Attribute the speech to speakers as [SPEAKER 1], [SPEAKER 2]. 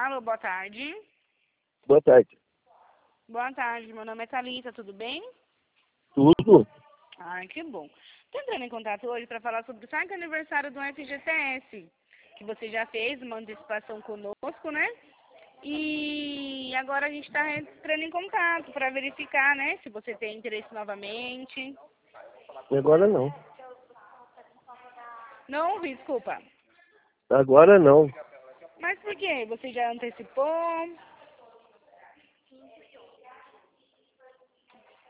[SPEAKER 1] Alô, boa tarde.
[SPEAKER 2] Boa tarde.
[SPEAKER 1] Boa tarde, meu nome é Thalita, tudo bem?
[SPEAKER 2] Tudo?
[SPEAKER 1] Ai, que bom. Tô entrando em contato hoje para falar sobre o saque aniversário do FGTS, que você já fez uma antecipação conosco, né? E agora a gente está entrando em contato para verificar, né, se você tem interesse novamente.
[SPEAKER 2] Agora não.
[SPEAKER 1] Não ouvi, desculpa.
[SPEAKER 2] Agora não.
[SPEAKER 1] Mas por quê? Você já antecipou?